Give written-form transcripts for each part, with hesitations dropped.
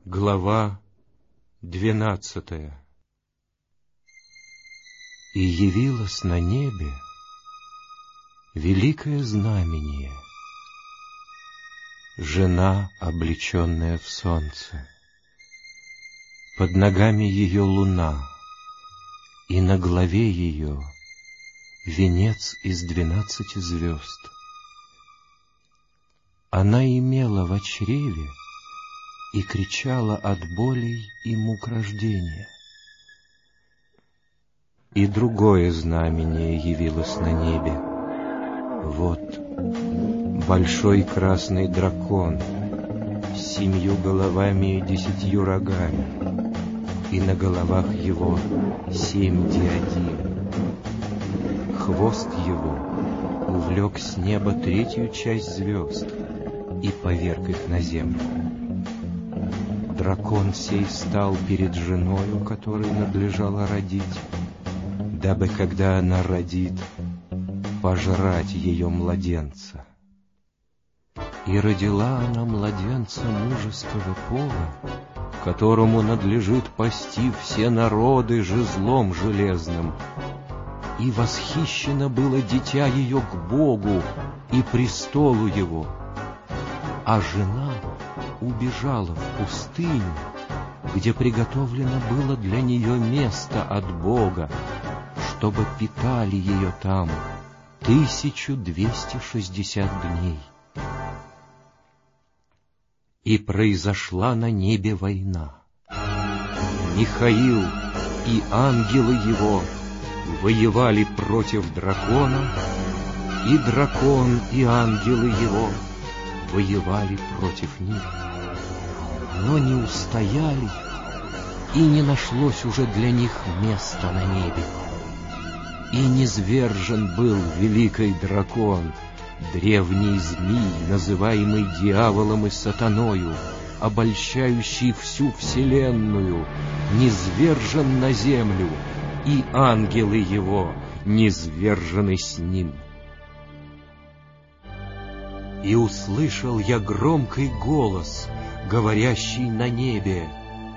Глава 12. И явилось на небе великое знамение, жена, облеченная в солнце, под ногами ее луна, и на главе ее венец из 12 звезд. Она имела в чреве и кричала от болей и мук рождения. И другое знамение явилось на небе. Вот большой красный дракон с 7 головами и 10 рогами, и на головах его 7 диадим. Хвост его увлек с неба 3 часть звезд и поверг их на землю. Дракон сей стал перед женою, которой надлежало родить, дабы, когда она родит, пожрать ее младенца. И родила она младенца мужеского пола, которому надлежит пасти все народы жезлом железным. И восхищено было дитя ее к Богу и престолу его. А жена убежала в пустыню, где приготовлено было для нее место от Бога, чтобы питали ее там 1260 дней. И произошла на небе война. Михаил и ангелы его воевали против дракона, и дракон и ангелы его воевали против них. Но не устояли, и не нашлось уже для них места на небе. И низвержен был великий дракон, древний змей, называемый дьяволом и сатаною, обольщающий всю вселенную, низвержен на землю, и ангелы его низвержены с ним. И услышал я громкий голос, говорящий на небе: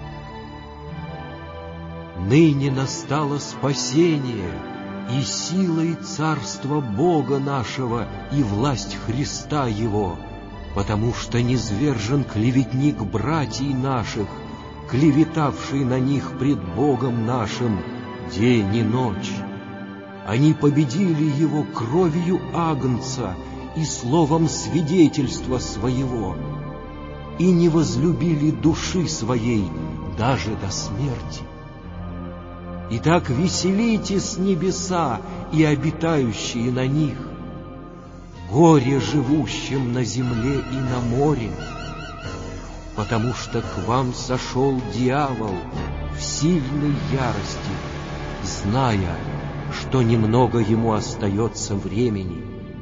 «Ныне настало спасение, и сила и царство Бога нашего, и власть Христа Его, потому что низвержен клеветник братьей наших, клеветавший на них пред Богом нашим день и ночь. Они победили его кровью агнца и словом свидетельства своего, и не возлюбили души своей даже до смерти. Итак, веселитесь небеса и обитающие на них, горе живущим на земле и на море, потому что к вам сошел дьявол в сильной ярости, зная, что немного ему остается времени.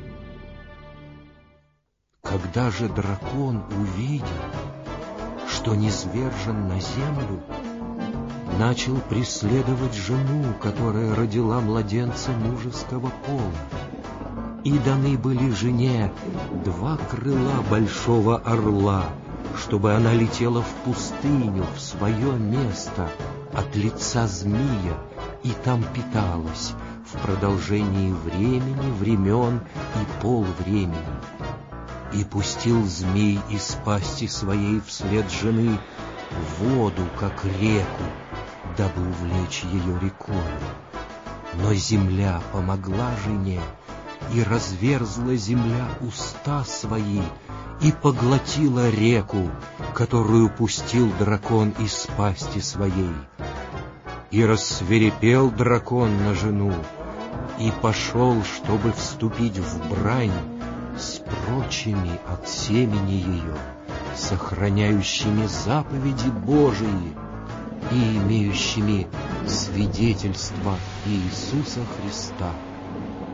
Когда же дракон увидел, что низвержен на землю, начал преследовать жену, которая родила младенца мужеского пола. И даны были жене 2 крыла большого орла, чтобы она летела в пустыню, в свое место, от лица змея, и там питалась в продолжении времени, времен и полвремени. И пустил змей из пасти своей вслед жены воду, как реку, дабы увлечь ее рекою. Но земля помогла жене, и разверзла земля уста свои, и поглотила реку, которую пустил дракон из пасти своей. И рассвирепел дракон на жену, и пошел, чтобы вступить в брань с прочими от семени ее, сохраняющими заповеди Божии и имеющими свидетельство Иисуса Христа.